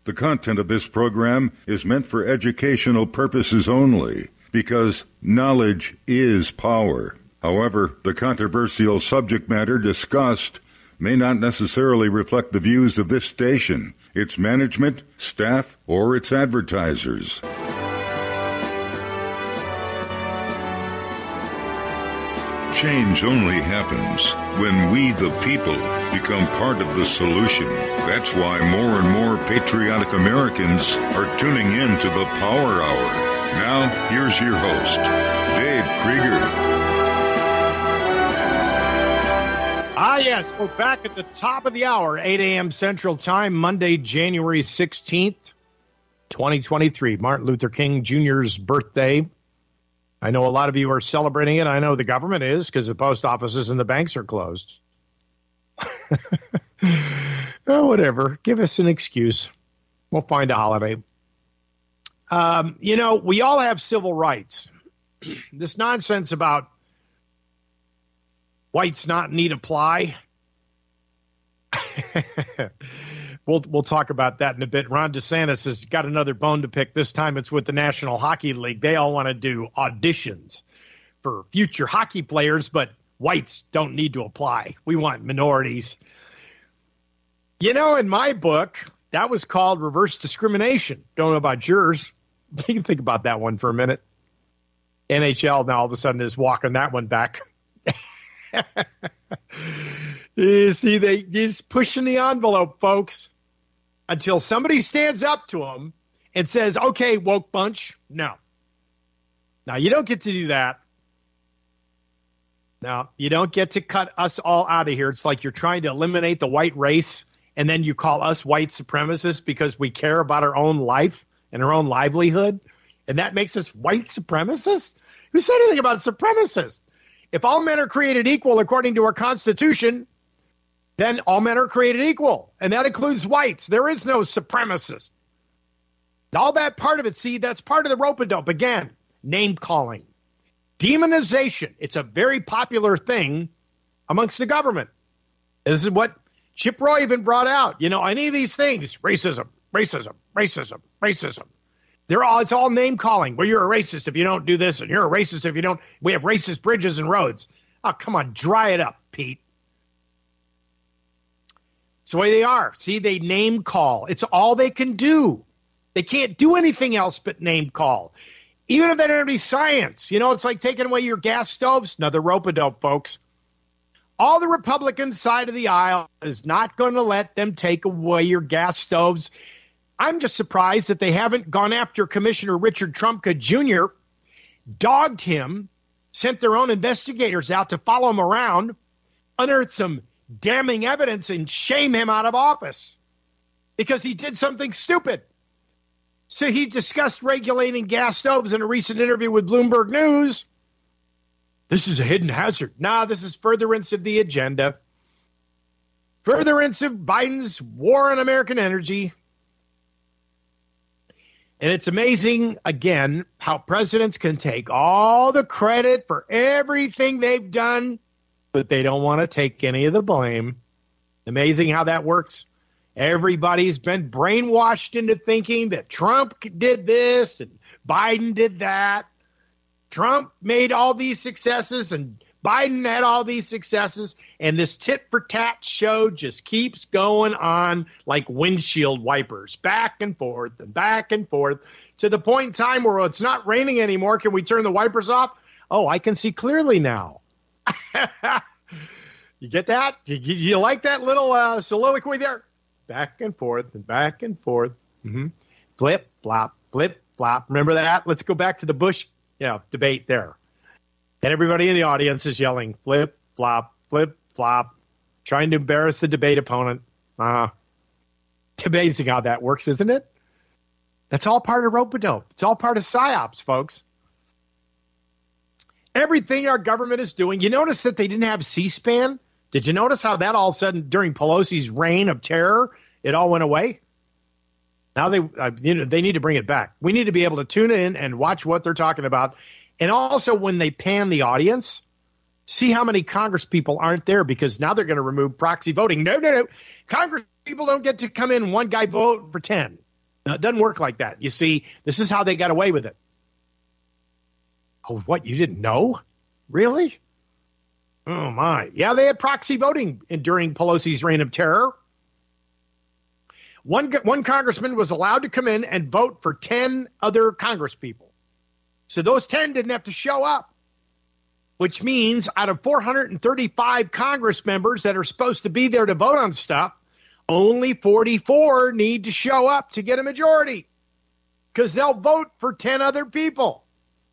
The content of this program is meant for educational purposes only, because knowledge is power. However, the controversial subject matter discussed may not necessarily reflect the views of this station, its management, staff, or its advertisers. Change only happens when we, the people, become part of the solution. That's why more and more patriotic Americans are tuning in to the Power Hour. Now, here's your host, Dave Krieger. Yes, we're back at the top of the hour, 8 a.m. Central Time, Monday, January 16th, 2023, Martin Luther King Jr.'s birthday. I know a lot of you are celebrating it. I know the government is, because the post offices and the banks are closed. Oh, whatever. Give us an excuse. We'll find a holiday. We all have civil rights. This nonsense about whites not need apply. We'll talk about that in a bit. Ron DeSantis has got another bone to pick. This time it's with the National Hockey League. They all want to do auditions for future hockey players, but whites don't need to apply. We want minorities. In my book, that was called reverse discrimination. Don't know about yours. You can think about that one for a minute. NHL now all of a sudden is walking that one back. You see, they just pushing the envelope, folks, until somebody stands up to them and says, okay, woke bunch. No. Now, you don't get to do that. Now, you don't get to cut us all out of here. It's like you're trying to eliminate the white race, and then you call us white supremacists because we care about our own life and our own livelihood, and that makes us white supremacists? Who said anything about supremacists? If all men are created equal according to our Constitution, then all men are created equal, and that includes whites. There is no supremacist. All that part of it, see, that's part of the rope-a-dope. Again, name-calling. Demonization. It's a very popular thing amongst the government. This is what Chip Roy even brought out. Any of these things, racism, racism, racism, racism. It's all name-calling. Well, you're a racist if you don't do this, and you're a racist if you don't. We have racist bridges and roads. Oh, come on, dry it up, Pete. It's the way they are. See, they name-call. It's all they can do. They can't do anything else but name-call. Even if they don't have any science. It's like taking away your gas stoves. Another rope-a-dope, folks. All the Republican side of the aisle is not going to let them take away your gas stoves. I'm just surprised that they haven't gone after Commissioner Richard Trumka Jr., dogged him, sent their own investigators out to follow him around, unearthed some damning evidence, and shame him out of office because he did something stupid. So he discussed regulating gas stoves in a recent interview with Bloomberg News. This is a hidden hazard. Nah, this is furtherance of the agenda. Furtherance of Biden's war on American energy. And it's amazing, again, how presidents can take all the credit for everything they've done, but they don't want to take any of the blame. Amazing how that works. Everybody's been brainwashed into thinking that Trump did this and Biden did that. Trump made all these successes and Biden had all these successes, and this tit-for-tat show just keeps going on like windshield wipers, back and forth, to the point in time where it's not raining anymore. Can we turn the wipers off? Oh, I can see clearly now. You get that? You like that little soliloquy there? Back and forth and back and forth. Mm-hmm. Flip, flop, flip, flop. Remember that? Let's go back to the Bush debate there. And everybody in the audience is yelling, flip, flop, trying to embarrass the debate opponent. It's amazing how that works, isn't it? That's all part of rope-a-dope. It's all part of PSYOPs, folks. Everything our government is doing. You notice that they didn't have C-SPAN? Did you notice how that all of a sudden, during Pelosi's reign of terror, it all went away? Now they need to bring it back. We need to be able to tune in and watch what they're talking about. And also, when they pan the audience, see how many Congress people aren't there, because now they're going to remove proxy voting. No. Congress people don't get to come in one guy vote for 10. No, it doesn't work like that. You see, this is how they got away with it. Oh, what? You didn't know? Really? Oh, my. Yeah, they had proxy voting during Pelosi's reign of terror. One congressman was allowed to come in and vote for 10 other congresspeople. So those 10 didn't have to show up, which means out of 435 Congress members that are supposed to be there to vote on stuff, only 44 need to show up to get a majority because they'll vote for 10 other people.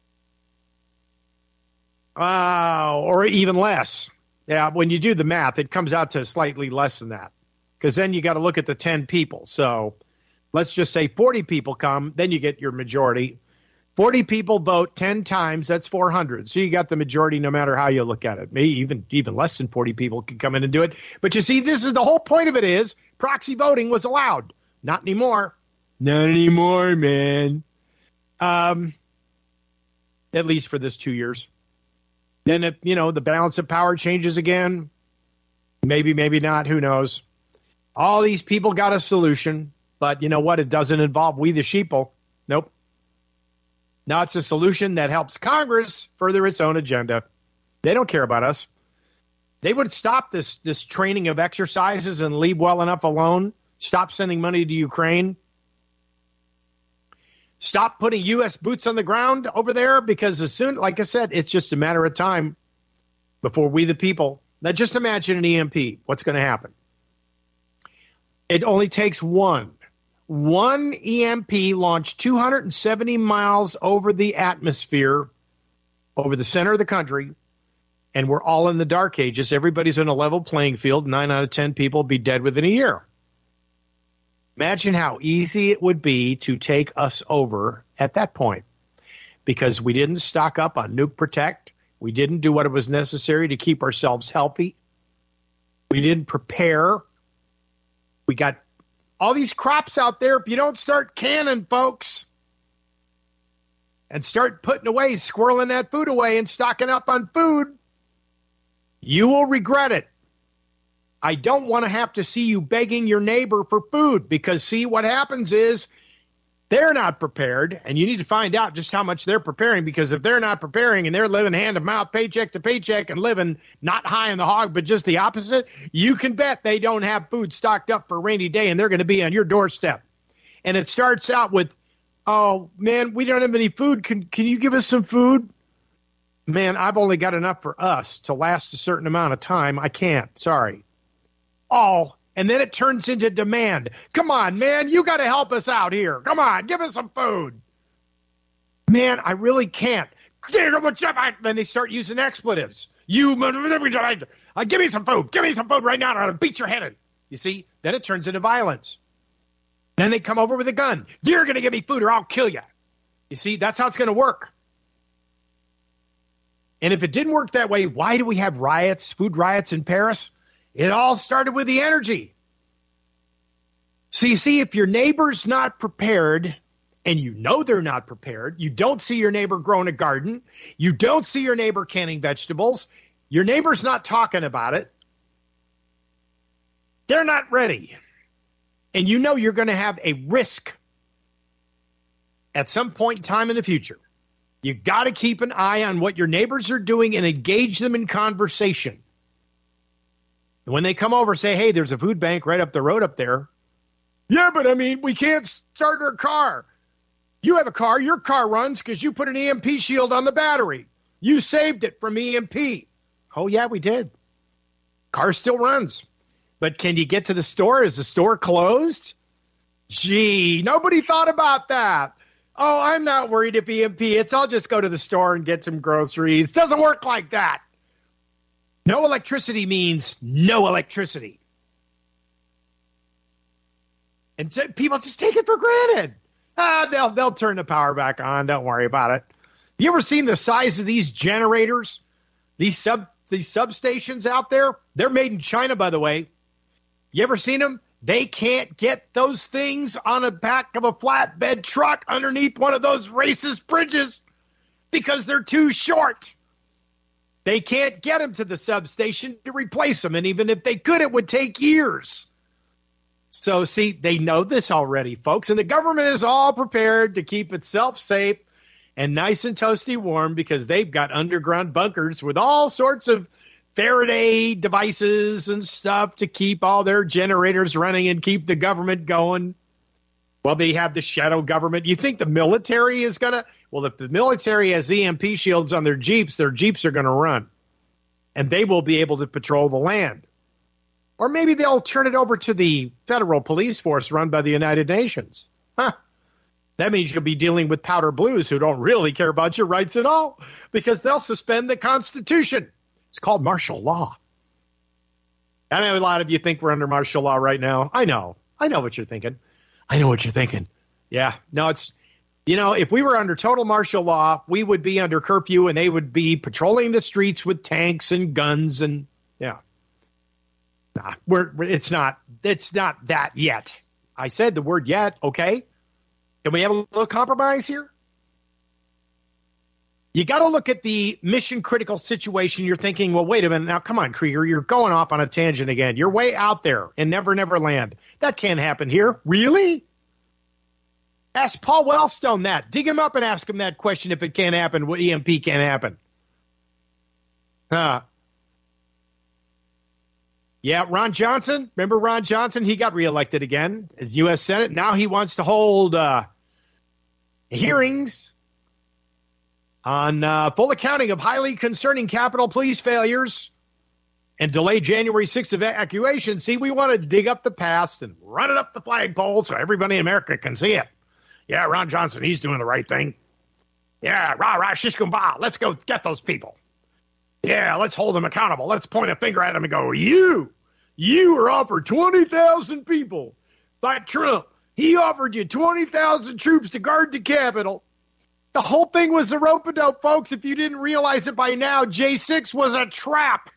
Or even less. Yeah, when you do the math, it comes out to slightly less than that because then you got to look at the 10 people. So let's just say 40 people come, then you get your majority. 40 people vote 10 times, that's 400. So you got the majority no matter how you look at it. Maybe even less than 40 people can come in and do it. But you see, this is the whole point of it is proxy voting was allowed. Not anymore. Not anymore, man. At least for this 2 years. Then, if, the balance of power changes again, maybe not, who knows. All these people got a solution, but you know what? It doesn't involve we the sheeple. Nope. Now it's a solution that helps Congress further its own agenda. They don't care about us. They would stop this training of exercises and leave well enough alone. Stop sending money to Ukraine. Stop putting U.S. boots on the ground over there because as soon, like I said, it's just a matter of time before we the people. Now just imagine an EMP. What's going to happen? It only takes one EMP launched 270 miles over the atmosphere, over the center of the country, and we're all in the dark ages. Everybody's in a level playing field. 9 out of 10 people will be dead within a year. Imagine how easy it would be to take us over at that point because we didn't stock up on Nuke Protect. We didn't do what was necessary to keep ourselves healthy. We didn't prepare. We got all these crops out there. If you don't start canning, folks, and start putting away, squirreling that food away and stocking up on food, you will regret it. I don't want to have to see you begging your neighbor for food because, see, what happens is they're not prepared, and you need to find out just how much they're preparing because if they're not preparing and they're living hand-to-mouth, paycheck to paycheck and living not high in the hog but just the opposite, you can bet they don't have food stocked up for a rainy day and they're going to be on your doorstep. And it starts out with, oh, man, we don't have any food. Can you give us some food? Man, I've only got enough for us to last a certain amount of time. I can't. Sorry. Oh, and then it turns into demand. Come on, man, you got to help us out here. Come on, give us some food. Man, I really can't. Then they start using expletives. Give me some food. Give me some food right now. I'm going to beat your head in. You see, then it turns into violence. Then they come over with a gun. You're going to give me food or I'll kill you. You see, that's how it's going to work. And if it didn't work that way, why do we have riots, food riots in Paris? It all started with the energy. So you see, if your neighbor's not prepared, and you know they're not prepared, you don't see your neighbor growing a garden, you don't see your neighbor canning vegetables, your neighbor's not talking about it, they're not ready. And you know you're going to have a risk at some point in time in the future. You got to keep an eye on what your neighbors are doing and engage them in conversation. When they come over, say, hey, there's a food bank right up the road up there. Yeah, but I mean, we can't start our car. You have a car. Your car runs because you put an EMP shield on the battery. You saved it from EMP. Oh, yeah, we did. Car still runs. But can you get to the store? Is the store closed? Gee, nobody thought about that. Oh, I'm not worried if EMP hits. I'll just go to the store and get some groceries. Doesn't work like that. No electricity means no electricity. And so people just take it for granted. They'll turn the power back on. Don't worry about it. You ever seen the size of these generators? These substations out there? They're made in China, by the way. You ever seen them? They can't get those things on the back of a flatbed truck underneath one of those racist bridges because they're too short. They can't get them to the substation to replace them. And even if they could, it would take years. So, see, they know this already, folks, and the government is all prepared to keep itself safe and nice and toasty warm because they've got underground bunkers with all sorts of Faraday devices and stuff to keep all their generators running and keep the government going. Well, they have the shadow government. You think the military is going to? Well, if the military has EMP shields on their Jeeps are going to run. And they will be able to patrol the land. Or maybe they'll turn it over to the federal police force run by the United Nations. Huh. That means you'll be dealing with powder blues who don't really care about your rights at all because they'll suspend the Constitution. It's called martial law. I know a lot of you think we're under martial law right now. I know what you're thinking. Yeah. No, it's, if we were under total martial law, we would be under curfew and they would be patrolling the streets with tanks and guns and, yeah. Nah, it's not that yet. I said the word yet, okay? Can we have a little compromise here? You got to look at the mission critical situation. You're thinking, well, wait a minute. Now, come on, Krieger. You're going off on a tangent again. You're way out there in Never Never Land. That can't happen here. Really? Ask Paul Wellstone that. Dig him up and ask him that question if it can't happen, what EMP can't happen. Yeah, Ron Johnson. Remember Ron Johnson? He got reelected again as U.S. Senate. Now he wants to hold hearings on full accounting of highly concerning Capitol Police failures and delay January 6th evacuation. See, we want to dig up the past and run it up the flagpole so everybody in America can see it. Yeah, Ron Johnson, he's doing the right thing. Yeah, rah, shish kumbah. Let's go get those people. Yeah, let's hold them accountable. Let's point a finger at them and go, you were offered 20,000 people by Trump. He offered you 20,000 troops to guard the Capitol. The whole thing was a rope-a-dope, folks. If you didn't realize it by now, J6 was a trap.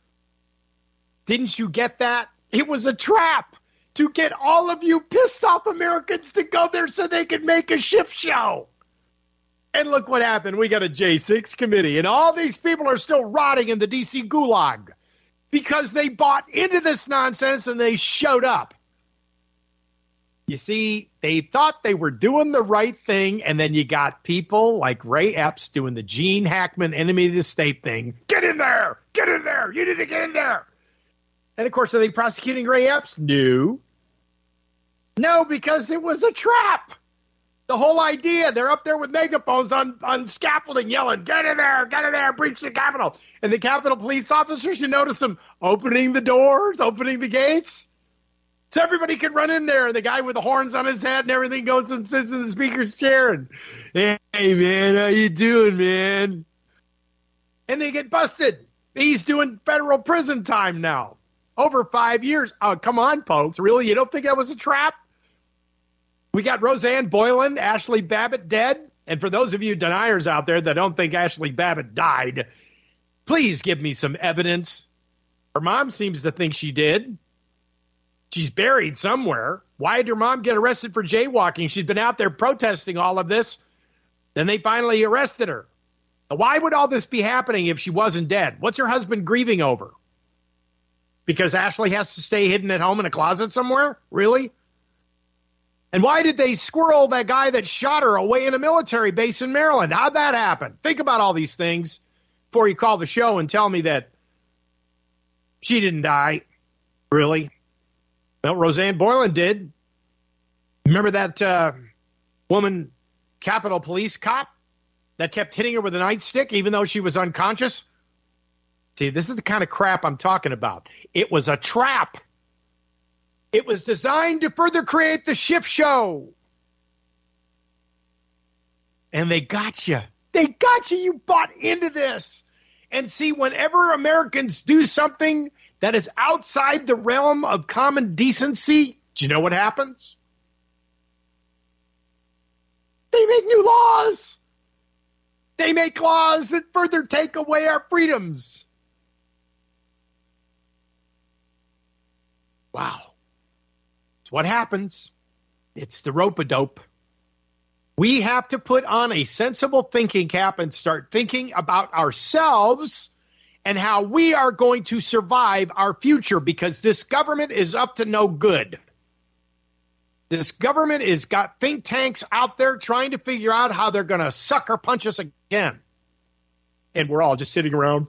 Didn't you get that? It was a trap to get all of you pissed off Americans to go there so they could make a shit show. And look what happened. We got a J6 committee, and all these people are still rotting in the D.C. gulag because they bought into this nonsense and they showed up. You see, they thought they were doing the right thing, and then you got people like Ray Epps doing the Gene Hackman enemy of the state thing. Get in there! Get in there! You need to get in there! And, of course, are they prosecuting Ray Epps? No. No, because it was a trap. The whole idea, they're up there with megaphones on scaffolding yelling, get in there, breach the Capitol. And the Capitol police officers, you notice them opening the doors, opening the gates. So everybody can run in there. And the guy with the horns on his head and everything goes and sits in the speaker's chair. And, hey, man, how you doing, man? And they get busted. He's doing federal prison time now. Over 5 years. Oh, come on, folks. Really? You don't think that was a trap? We got Roseanne Boylan, Ashley Babbitt dead. And for those of you deniers out there that don't think Ashley Babbitt died, please give me some evidence. Her mom seems to think she did. She's buried somewhere. Why did her mom get arrested for jaywalking? She's been out there protesting all of this. Then they finally arrested her. Now, why would all this be happening if she wasn't dead? What's her husband grieving over? Because Ashley has to stay hidden at home in a closet somewhere? Really? And why did they squirrel that guy that shot her away in a military base in Maryland? How'd that happen? Think about all these things before you call the show and tell me that she didn't die. Really? Well, Roseanne Boylan did. Remember that woman, Capitol Police cop, that kept hitting her with a nightstick even though she was unconscious? See, this is the kind of crap I'm talking about. It was a trap. It was designed to further create the ship show. And they got you. They got you. You bought into this. And see, whenever Americans do something that is outside the realm of common decency, do you know what happens? They make new laws. They make laws that further take away our freedoms. Wow. It's what happens. It's the rope-a-dope. We have to put on a sensible thinking cap and start thinking about ourselves and how we are going to survive our future, because this government is up to no good. This government has got think tanks out there trying to figure out how they're going to sucker punch us again. And we're all just sitting around.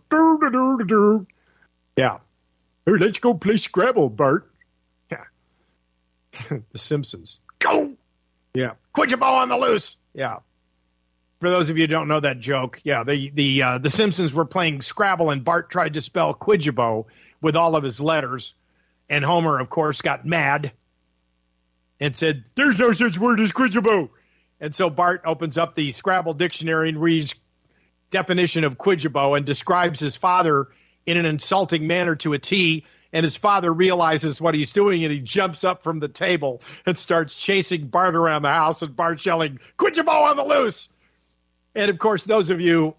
Yeah. Hey, let's go play Scrabble, Bart. Yeah. The Simpsons. Go. Yeah. Quidjabo on the loose. Yeah. For those of you who don't know that joke, yeah, the Simpsons were playing Scrabble and Bart tried to spell Quidjabo with all of his letters. And Homer, of course, got mad and said, there's no such word as Quidjabo. And so Bart opens up the Scrabble dictionary and reads definition of Quidjabo and describes his father in an insulting manner to a T. And his father realizes what he's doing, and he jumps up from the table and starts chasing Bart around the house, and Bart's yelling, Quidjabo on the loose. And, of course, those of you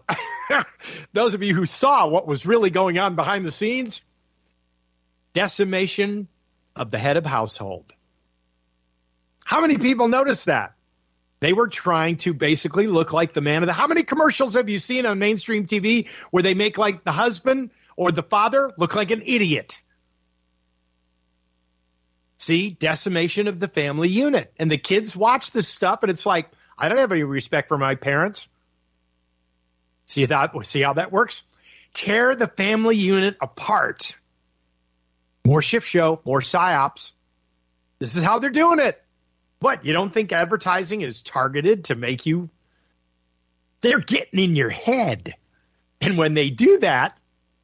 who saw what was really going on behind the scenes, decimation of the head of household. How many people noticed that? They were trying to basically look like the man of the... How many commercials have you seen on mainstream TV where they make like the husband or the father look like an idiot? See, decimation of the family unit. And the kids watch this stuff, and it's like, I don't have any respect for my parents. See how that works? Tear the family unit apart. More shift show, more psyops. This is how they're doing it. What, you don't think advertising is targeted to make you... They're getting in your head. And when they do that,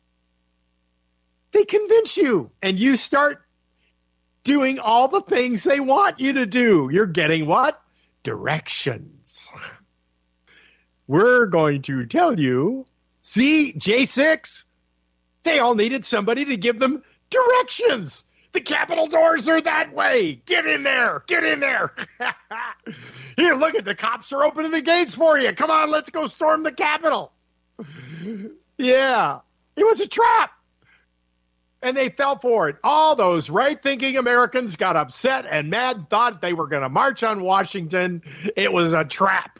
they convince you. And you start doing all the things they want you to do. You're getting what? Directions. We're going to tell you, see, J6, they all needed somebody to give them directions. The Capitol doors are that way. Get in there. Get in there. Here, look at the cops are opening the gates for you. Come on, let's go storm the Capitol. Yeah, it was a trap. And they fell for it. All those right-thinking Americans got upset and mad, thought they were going to march on Washington. It was a trap.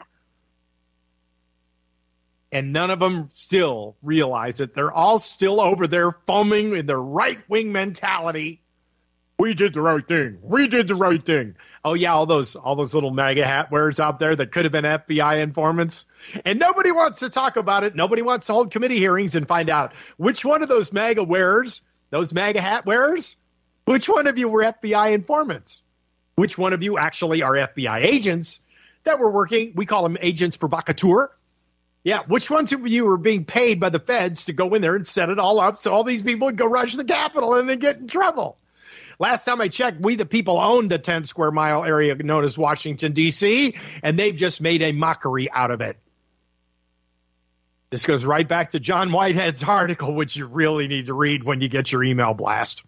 And none of them still realize it. They're all still over there foaming in their right-wing mentality. We did the right thing. We did the right thing. Oh, yeah, all those little MAGA hat wearers out there that could have been FBI informants. And nobody wants to talk about it. Nobody wants to hold committee hearings and find out which one of those MAGA wearers, those MAGA hat wearers, which one of you were FBI informants? Which one of you actually are FBI agents that were working? We call them agents provocateur. Yeah, which ones of you were being paid by the feds to go in there and set it all up so all these people would go rush the Capitol and then get in trouble? Last time I checked, we the people owned the 10 square mile area known as Washington, D.C., and they've just made a mockery out of it. This goes right back to John Whitehead's article, which you really need to read when you get your email blast.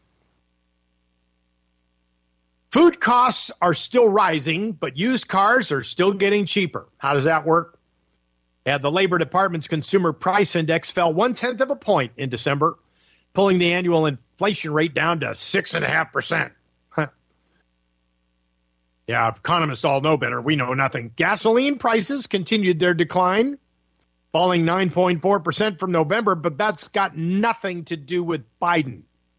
Food costs are still rising, but used cars are still getting cheaper. How does that work? Yeah, the Labor Department's Consumer Price Index fell 0.1 of a point in December, pulling the annual inflation rate down to 6.5%. Yeah, economists all know better. We know nothing. Gasoline prices continued their decline, falling 9.4% from November, but that's got nothing to do with Biden.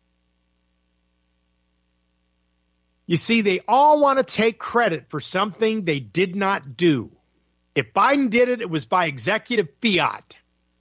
You see, they all want to take credit for something they did not do. If Biden did it, it was by executive fiat.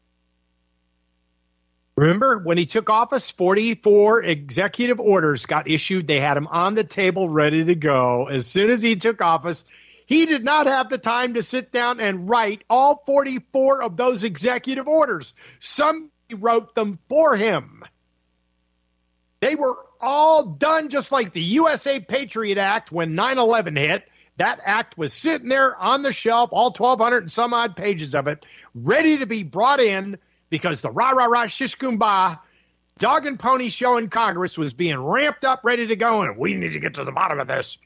Remember, when he took office, 44 executive orders got issued. They had him on the table ready to go. As soon as he took office, he did not have the time to sit down and write all 44 of those executive orders. Somebody wrote them for him. They were all done just like the USA Patriot Act when 9/11 hit. That act was sitting there on the shelf, all 1,200 and some odd pages of it, ready to be brought in because the rah-rah-rah shish-kumbah dog and pony show in Congress was being ramped up, ready to go, and we need to get to the bottom of this.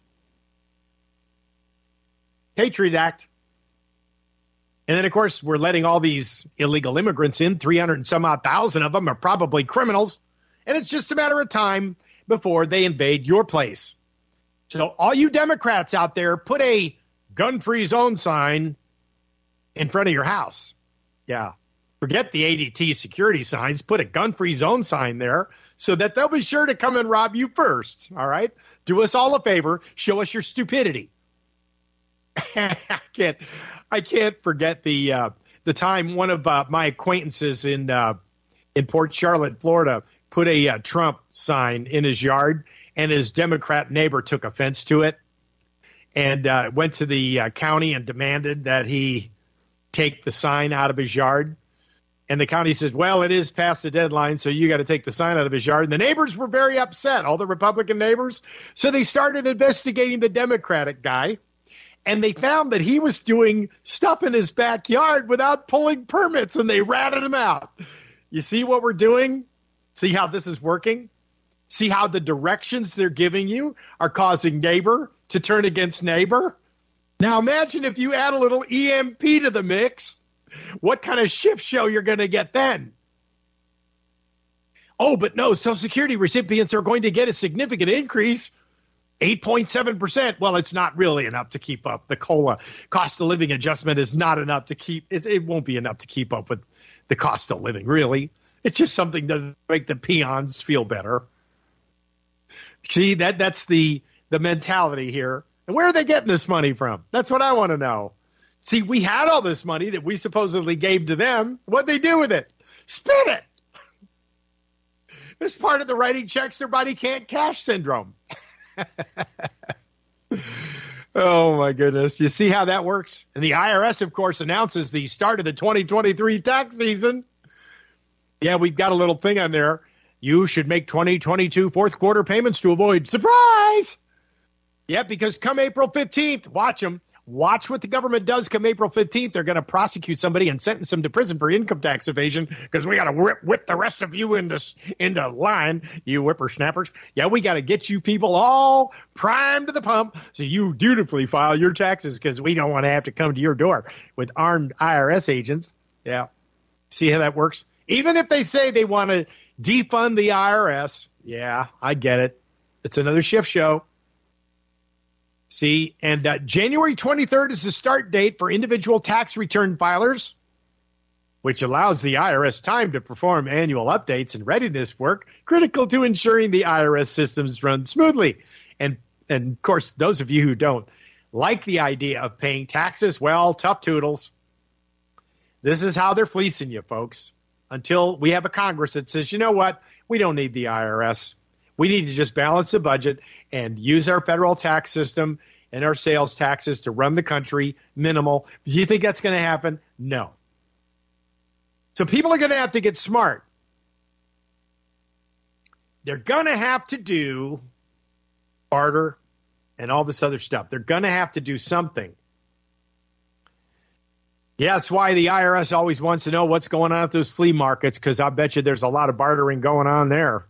Patriot Act. And then, of course, we're letting all these illegal immigrants in. 300 and some odd thousand of them are probably criminals. And it's just a matter of time before they invade your place. So all you Democrats out there, put a gun-free zone sign in front of your house. Yeah. Forget the ADT security signs. Put a gun-free zone sign there so that they'll be sure to come and rob you first. All right? Do us all a favor. Show us your stupidity. I can't forget the time one of my acquaintances in Port Charlotte, Florida, put a Trump sign in his yard, and his Democrat neighbor took offense to it and went to the county and demanded that he take the sign out of his yard. And the county says, well, it is past the deadline, so you got to take the sign out of his yard. And the neighbors were very upset, all the Republican neighbors. So they started investigating the Democratic guy, and they found that he was doing stuff in his backyard without pulling permits, and they ratted him out. You see what we're doing? See how this is working? See how the directions they're giving you are causing neighbor to turn against neighbor? Now imagine if you add a little EMP to the mix. What kind of shit show you're going to get then? Oh, but no, Social Security recipients are going to get a significant increase, 8.7%. Well, it's not really enough to keep up. The COLA, cost of living adjustment, is not enough to keep. It won't be enough to keep up with the cost of living, really. It's just something to make the peons feel better. See, that's the mentality here. And where are they getting this money from? That's what I want to know. See, we had all this money that we supposedly gave to them. What'd they do with it? Spend it. It's part of the writing checks their body can't cash syndrome. Oh, my goodness. You see how that works? And the IRS, of course, announces the start of the 2023 tax season. Yeah, we've got a little thing on there. You should make 2022 fourth quarter payments to avoid surprise. Yeah, because come April 15th, watch them. Watch what the government does come April 15th. They're going to prosecute somebody and sentence them to prison for income tax evasion because we got to whip the rest of you into line, you whippersnappers. Yeah, we got to get you people all primed to the pump so you dutifully file your taxes because we don't want to have to come to your door with armed IRS agents. Yeah. See how that works? Even if they say they want to defund the IRS, yeah, I get it. It's another shift show. See, and January 23rd is the start date for individual tax return filers, which allows the IRS time to perform annual updates and readiness work critical to ensuring the IRS systems run smoothly. And of course, those of you who don't like the idea of paying taxes, well, tough toodles. This is how they're fleecing you, folks, until we have a Congress that says, you know what, we don't need the IRS. We need to just balance the budget and use our federal tax system and our sales taxes to run the country minimal. Do you think that's going to happen? No. So people are going to have to get smart. They're going to have to do barter and all this other stuff. They're going to have to do something. Yeah, that's why the IRS always wants to know what's going on at those flea markets, because I bet you there's a lot of bartering going on there.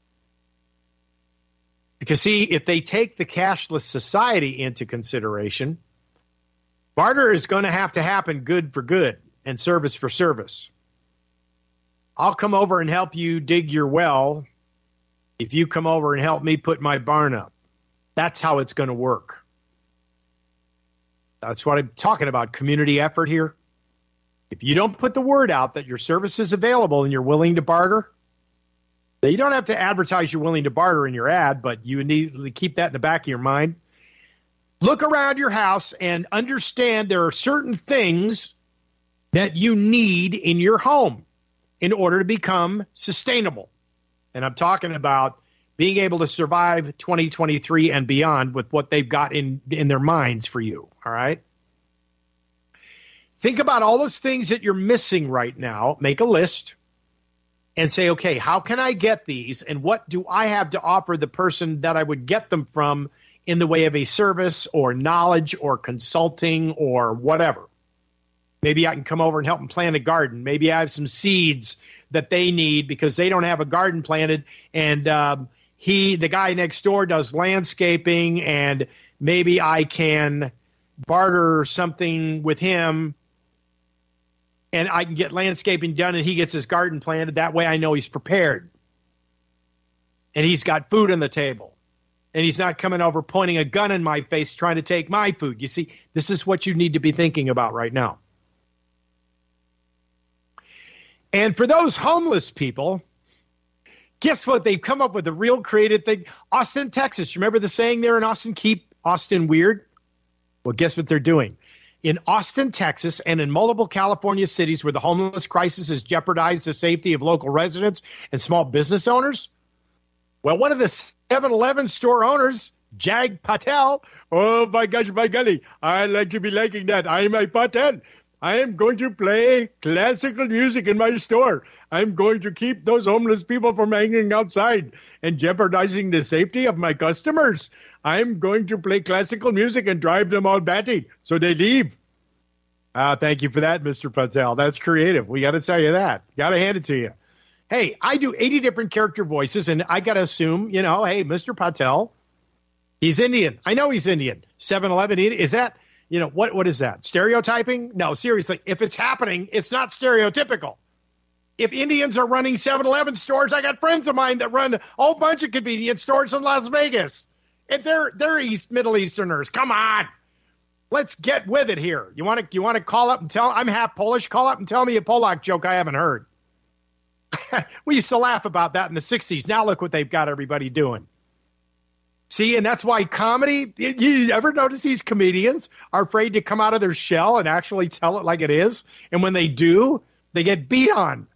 Because, see, if they take the cashless society into consideration, barter is going to have to happen good for good and service for service. I'll come over and help you dig your well if you come over and help me put my barn up. That's how it's going to work. That's what I'm talking about, community effort here. If you don't put the word out that your service is available and you're willing to barter, you don't have to advertise you're willing to barter in your ad, but you need to keep that in the back of your mind. Look around your house and understand there are certain things that you need in your home in order to become sustainable. And I'm talking about being able to survive 2023 and beyond with what they've got in their minds for you, all right? Think about all those things that you're missing right now. Make a list. And say, okay, how can I get these, and what do I have to offer the person that I would get them from in the way of a service or knowledge or consulting or whatever? Maybe I can come over and help them plant a garden. Maybe I have some seeds that they need because they don't have a garden planted, and the guy next door does landscaping, and maybe I can barter something with him, and I can get landscaping done and he gets his garden planted. That way I know he's prepared. And he's got food on the table. And he's not coming over pointing a gun in my face trying to take my food. You see, this is what you need to be thinking about right now. And for those homeless people, Guess what? They've come up with a real creative thing. Austin, Texas. Remember the saying there in Austin, keep Austin weird? Well, guess what they're doing? In Austin, Texas, and in multiple California cities where the homeless crisis has jeopardized the safety of local residents and small business owners, well, one of the 7-Eleven store owners, Jag Patel, oh my gosh, my golly, I like to be liking that. I'm a Patel. I am going to play classical music in my store. I'm going to keep those homeless people from hanging outside and jeopardizing the safety of my customers. I'm going to play classical music and drive them all batty so they leave. Thank you for that, Mr. Patel. That's creative. We got to tell you that. Got to hand it to you. Hey, I do 80 different character voices, and I got to assume, hey, Mr. Patel, he's Indian. I know he's Indian. 7-Eleven, is that, what is that? Stereotyping? No, seriously. If it's happening, it's not stereotypical. If Indians are running 7-Eleven stores, I got friends of mine that run a whole bunch of convenience stores in Las Vegas. And they're Middle Easterners. Come on. Let's get with it here. You want to call up and tell? I'm half Polish. Call up and tell me a Polak joke I haven't heard. We used to laugh about that in the 60s. Now look what they've got everybody doing. See, and that's why comedy, you ever notice these comedians are afraid to come out of their shell and actually tell it like it is? And when they do, they get beat on.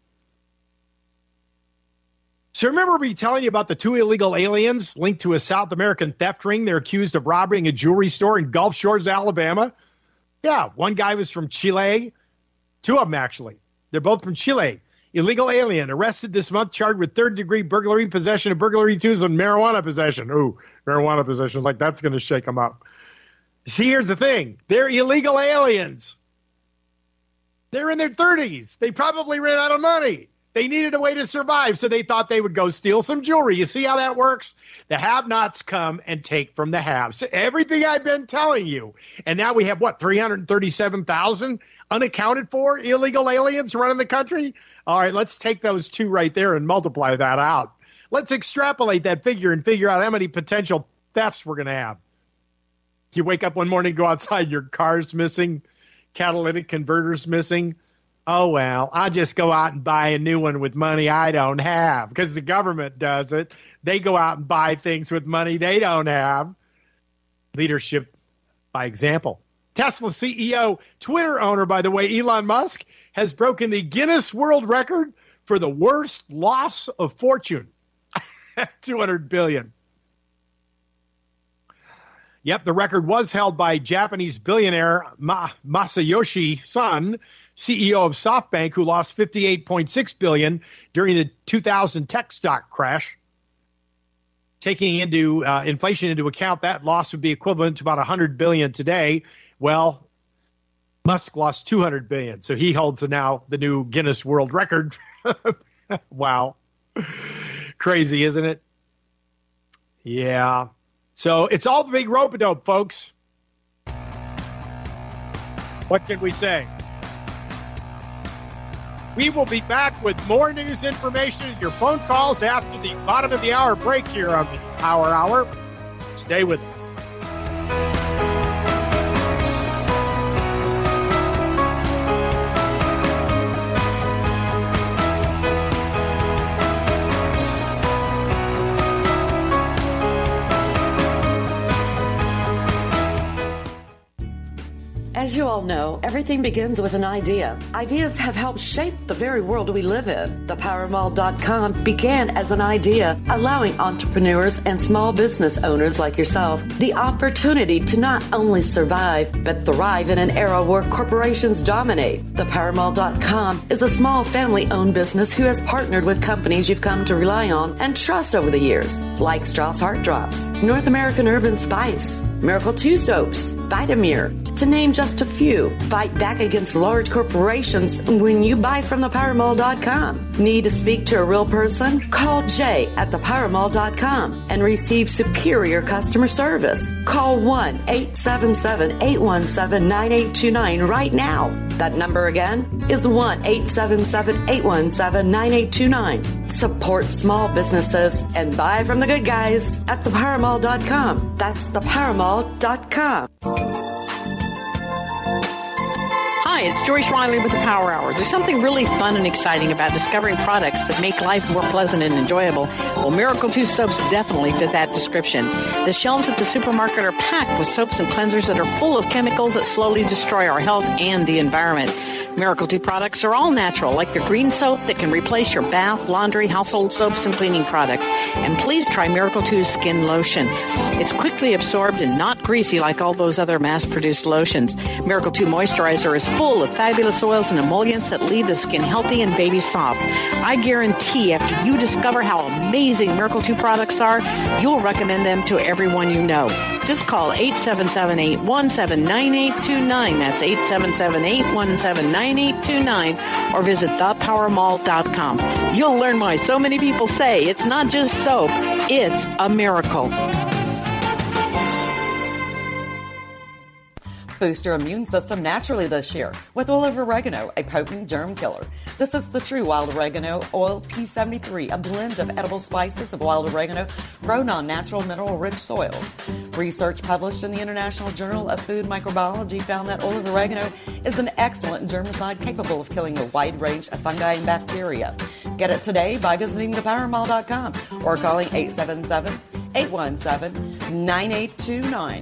So remember me telling you about the 2 illegal aliens linked to a South American theft ring? They're accused of robbing a jewelry store in Gulf Shores, Alabama. Yeah, one guy was from Chile. 2 of them, actually. They're both from Chile. Illegal alien arrested this month, charged with 3rd-degree burglary, possession of burglary tools, and marijuana possession. Ooh, marijuana possession, like that's going to shake them up. See, here's the thing. They're illegal aliens. They're in their 30s. They probably ran out of money. They needed a way to survive, so they thought they would go steal some jewelry. You see how that works? The have-nots come and take from the haves. Everything I've been telling you. And now we have, 337,000 unaccounted for illegal aliens running the country? All right, let's take those 2 right there and multiply that out. Let's extrapolate that figure and figure out how many potential thefts we're going to have. You wake up one morning, go outside, your car's missing, catalytic converter's missing. Oh, well, I'll just go out and buy a new one with money I don't have because the government does it. They go out and buy things with money they don't have. Leadership by example. Tesla CEO, Twitter owner, by the way, Elon Musk, has broken the Guinness World Record for the worst loss of fortune. $200 billion. Yep, the record was held by Japanese billionaire Masayoshi Son, CEO of SoftBank, who lost $58.6 billion during the 2000 tech stock crash. Taking into inflation into account, that loss would be equivalent to about $100 billion today. Well, Musk lost $200 billion, so he holds now the new Guinness World Record. Wow. Crazy, isn't it? Yeah. So it's all the big rope-a-dope, folks. What can we say? We will be back with more news information and your phone calls after the bottom of the hour break here on the Power Hour. Stay with us. As you all know, everything begins with an idea. Ideas have helped shape the very world we live in. ThePowerMall.com began as an idea, allowing entrepreneurs and small business owners like yourself the opportunity to not only survive, but thrive in an era where corporations dominate. ThePowerMall.com is a small family-owned business who has partnered with companies you've come to rely on and trust over the years, like Strauss Heart Drops, North American Urban Spice, Miracle 2 Soaps, Vitamir, to name just a few. Fight back against large corporations when you buy from ThePowerMall.com. Need to speak to a real person? Call Jay at ThePowerMall.com and receive superior customer service. Call 1-877-817-9829 right now. That number again is 1-877-817-9829. Support small businesses and buy from the good guys at ThePowerMall.com. That's ThePowerMall.com. Hi, it's Joyce Riley with the Power Hour. There's something really fun and exciting about discovering products that make life more pleasant and enjoyable. Well, Miracle 2 soaps definitely fit that description. The shelves at the supermarket are packed with soaps and cleansers that are full of chemicals that slowly destroy our health and the environment. Miracle 2 products are all natural, like the green soap that can replace your bath, laundry, household soaps, and cleaning products. And please try Miracle 2's skin lotion. It's quickly absorbed and not greasy like all those other mass-produced lotions. Miracle 2 moisturizer is full of fabulous oils and emollients that leave the skin healthy and baby soft. I guarantee after you discover how amazing Miracle 2 products are, you'll recommend them to everyone you know. Just call 877-817-9829. That's 877-817-9829. Or visit thepowermall.com. You'll learn why so many people say it's not just soap, it's a miracle. Boost your immune system naturally this year with Oil of Oregano, a potent germ killer. This is the true wild oregano oil P73, a blend of edible spices of wild oregano grown on natural mineral-rich soils. Research published in the International Journal of Food Microbiology found that oil of oregano is an excellent germicide capable of killing a wide range of fungi and bacteria. Get it today by visiting thepowermall.com or calling 877-817-9829.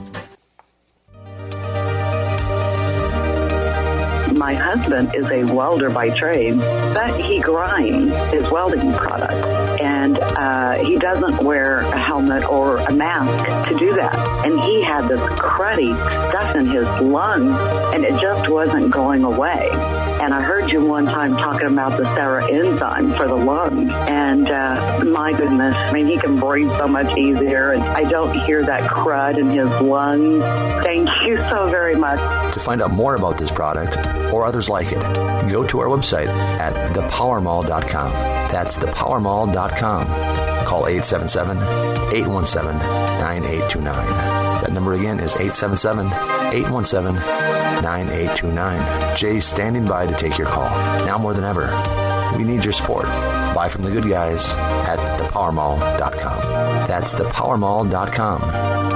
My husband is a welder by trade, but he grinds his welding product, and he doesn't wear a helmet or a mask to do that. And he had this cruddy stuff in his lungs, and it just wasn't going away. And I heard you one time talking about the Sarah enzyme for the lungs, and my goodness, I mean, he can breathe so much easier, and I don't hear that crud in his lungs. Thank you so very much. To find out more about this product or others like it, go to our website at thepowermall.com. That's thepowermall.com. Call 877-817-9829. That number again is 877-817-9829. Jay's standing by to take your call. Now more than ever, we need your support. Buy from the good guys at thepowermall.com. That's thepowermall.com.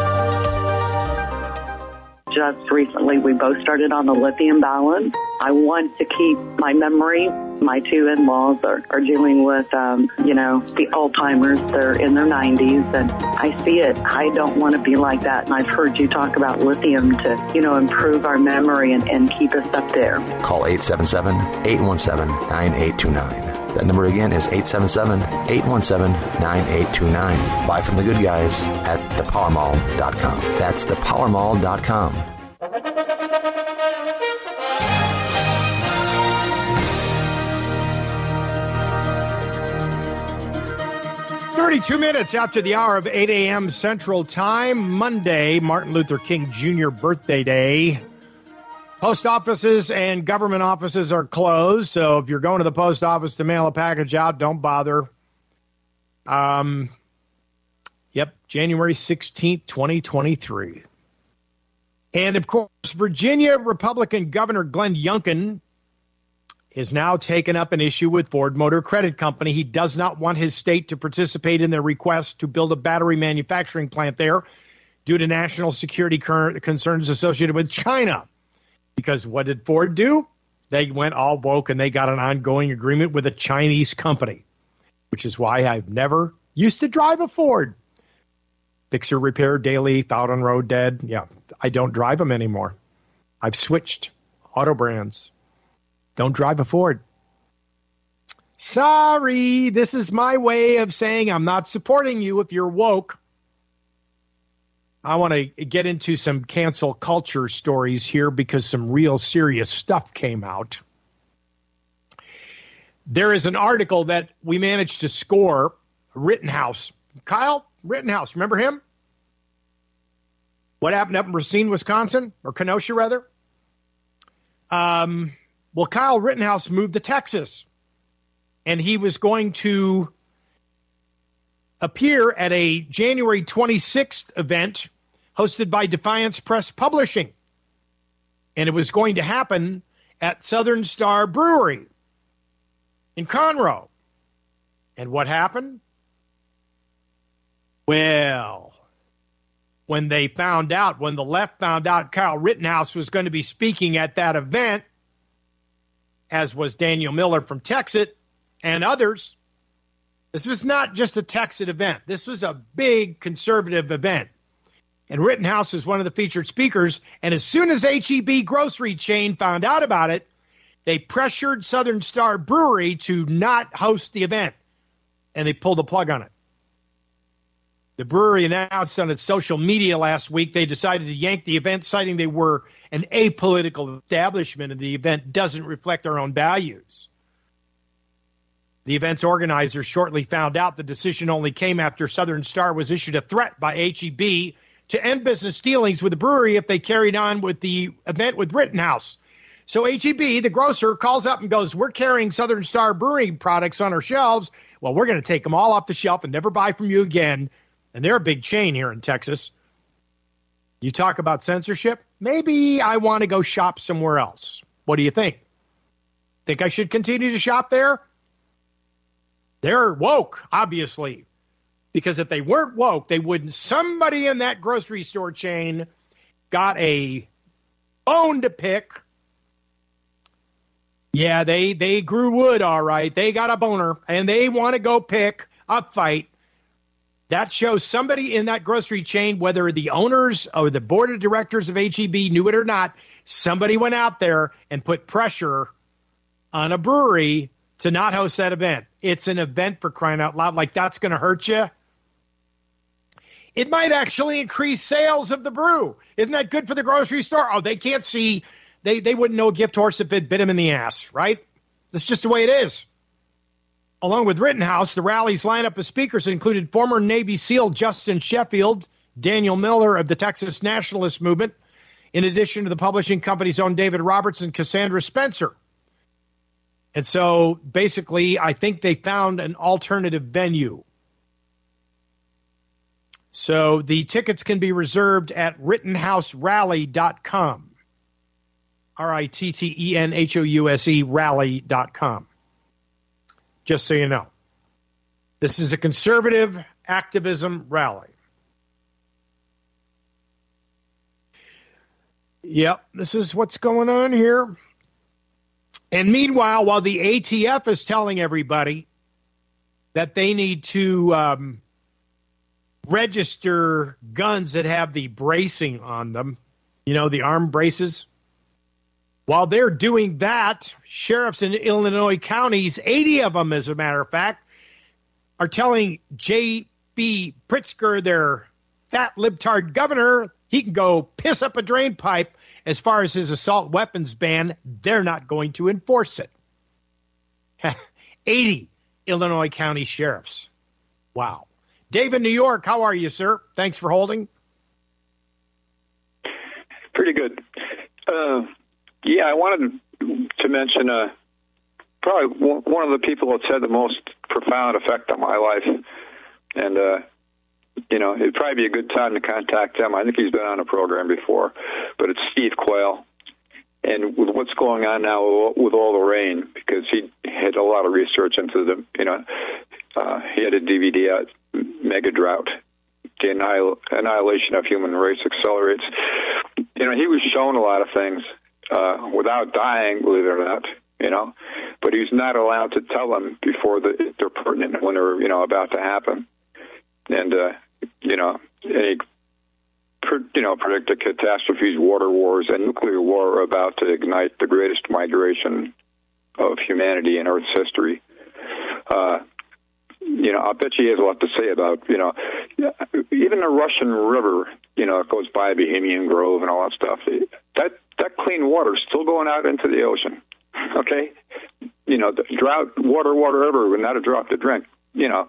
Just recently, we both started on the lithium balance. I want to keep my memory. My two in-laws are dealing with, the Alzheimer's. They're in their 90s, and I see it. I don't want to be like that, and I've heard you talk about lithium to, improve our memory and keep us up there. Call 877-817-9829. That number again is 877-817-9829. Buy from the good guys at thepowermall.com. That's thepowermall.com. Minutes after the hour of 8 a.m. Central Time, Monday, Martin Luther King Jr. birthday day. Post offices and government offices are closed, so if you're going to the post office to mail a package out, don't bother. January 16th, 2023. And, of course, Virginia Republican Governor Glenn Youngkin has now taken up an issue with Ford Motor Credit Company. He does not want his state to participate in their request to build a battery manufacturing plant there due to national security concerns associated with China. Because what did Ford do? They went all woke and they got an ongoing agreement with a Chinese company, which is why I've never used to drive a Ford. Fixer, repair, daily, out on road, dead. Yeah, I don't drive them anymore. I've switched auto brands. Don't drive a Ford. Sorry, this is my way of saying I'm not supporting you if you're woke. I want to get into some cancel culture stories here because some real serious stuff came out. There is an article that we managed to score, Rittenhouse. Kyle Rittenhouse, remember him? What happened up in Racine, Wisconsin, or Kenosha, rather? Well, Kyle Rittenhouse moved to Texas, and he was going to appear at a January 26th event hosted by Defiance Press Publishing. And it was going to happen at Southern Star Brewery in Conroe. And what happened? Well, when the left found out Kyle Rittenhouse was going to be speaking at that event, as was Daniel Miller from Texas and others. This was not just a Texas event. This was a big conservative event. And Rittenhouse was one of the featured speakers. And as soon as H-E-B grocery chain found out about it, they pressured Southern Star Brewery to not host the event. And they pulled the plug on it. The brewery announced on its social media last week they decided to yank the event, citing they were an apolitical establishment and the event doesn't reflect their own values. The event's organizers shortly found out the decision only came after Southern Star was issued a threat by H-E-B to end business dealings with the brewery if they carried on with the event with Rittenhouse. So H-E-B, the grocer, calls up and goes, we're carrying Southern Star Brewing products on our shelves. Well, we're going to take them all off the shelf and never buy from you again. And they're a big chain here in Texas. You talk about censorship? Maybe I want to go shop somewhere else. What do you think? Think I should continue to shop there? They're woke, obviously. Because if they weren't woke, they wouldn't. Somebody in that grocery store chain got a bone to pick. Yeah, they grew wood, all right. They got a boner, and they want to go pick a fight. That shows somebody in that grocery chain, whether the owners or the board of directors of H-E-B knew it or not, somebody went out there and put pressure on a brewery to not host that event. It's an event, for crying out loud. Like, that's going to hurt you? It might actually increase sales of the brew. Isn't that good for the grocery store? Oh, they can't see. They wouldn't know a gift horse if it bit him in the ass, right? That's just the way it is. Along with Rittenhouse, the rally's lineup of speakers included former Navy SEAL Justin Sheffield, Daniel Miller of the Texas Nationalist Movement, in addition to the publishing company's own David Roberts and Cassandra Spencer. And so, basically, I think they found an alternative venue. So the tickets can be reserved at RittenhouseRally.com. RITTENHOUSE rally.com. Just so you know. This is a conservative activism rally. Yep, this is what's going on here. And meanwhile, while the ATF is telling everybody that they need to register guns that have the bracing on them, you know, the arm braces, while they're doing that, sheriffs in Illinois counties, 80 of them, as a matter of fact, are telling J.B. Pritzker, their fat libtard governor, he can go piss up a drain pipe. As far as his assault weapons ban, they're not going to enforce it. 80 Illinois county sheriffs. Wow. Dave in New York, how are you, sir? Thanks for holding. Pretty good. Yeah, I wanted to mention probably one of the people that's had the most profound effect on my life. And, you know, it'd probably be a good time to contact him. I think he's been on a program before, but it's Steve Quayle. And with what's going on now with all the rain, because he had a lot of research into the, you know, he had a DVD out, Mega Drought, The Annihilation of Human Race Accelerates. You know, he was shown a lot of things without dying, believe it or not, you know, but he's not allowed to tell them before they're pertinent when they're, you know, about to happen. And, you know, he predicted catastrophes, water wars, and nuclear war are about to ignite the greatest migration of humanity in Earth's history. You know, I bet he has a lot to say about, you know, even the Russian River, you know, it goes by Bohemian Grove and all that stuff. That clean water is still going out into the ocean, okay? You know, the drought, water everywhere, not a drop to drink, you know.